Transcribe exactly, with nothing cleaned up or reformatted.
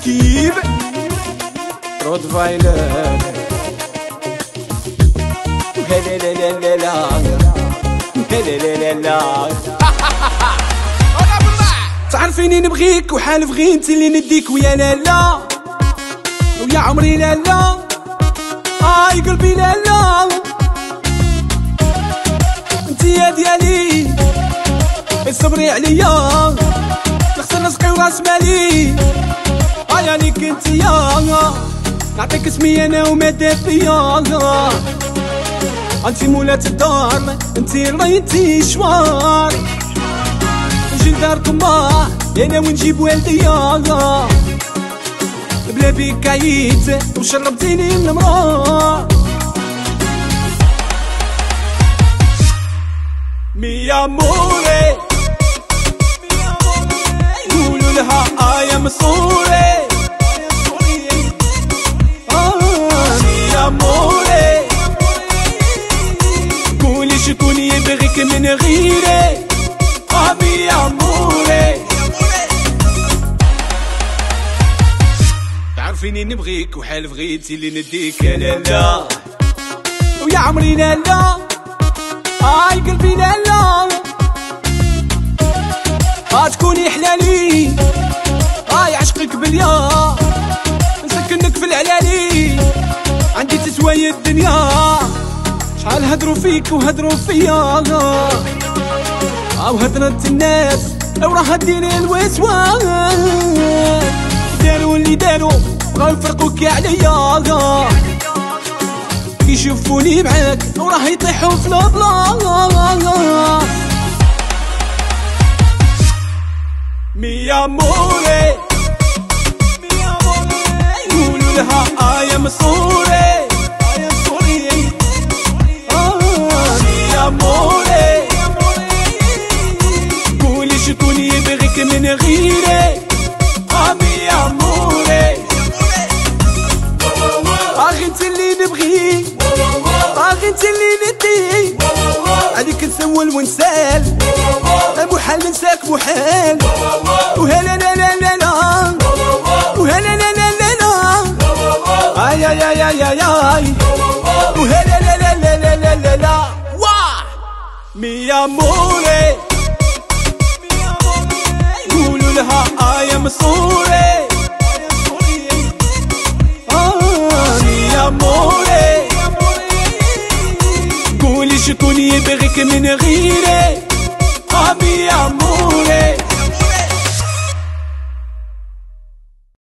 تركيب رود فايلر هلا لا لا لا لا هلا لا لا لا تعرفيني نبغيك وحالف غي انت اللي نديك ويا لا لا ويا عمري لا لا اي قلبي لا لا انتي يا ديالي صبري عليا نخسر رزقي وراس مالي اي عليك انتيا نعطيك اسمي انا ومادة فيا انتي مولات الدار انتي ريتي شوار نجي لداركم ما انا ونجيب والديا بلا بيك عييت وشربتيني المرار مي اموري قولوا لها آية مصوري مي اموري قولي شكون يبغيك من غيري مي اموري تعرفيني نبغيك وحالف غيتي اللي نديك لا لا ويا عمري لا لا اي قلبي لا لا غتكوني حلالي اي عشقك بليا نسكنك في العلالي عندي تسواي الدنيا شحال هدرو فيك وهدرو فيا او هدرت الناس او راه ديري الوسواس داروا اللي داروا بغاو يفرقوك عليا يشوفوني معاك وراه يطيحوا في البلاص مي اموري قولوا لها آية مصوري مي اموري قولي شكون يبغيك من غيري مي اموري اخي انت اللي نبغي اخي انت اللي ندي عليك نسول ونسال محال ننساك محال وهلا لا لا لا لا وهلا لا لا لا لا اي اي اي اي اي اي وهلا لا لا لا لا لا لا لا واه مي اموري قولوا لها آية مصوري مي اموري قولي شكون يبغيك من غيري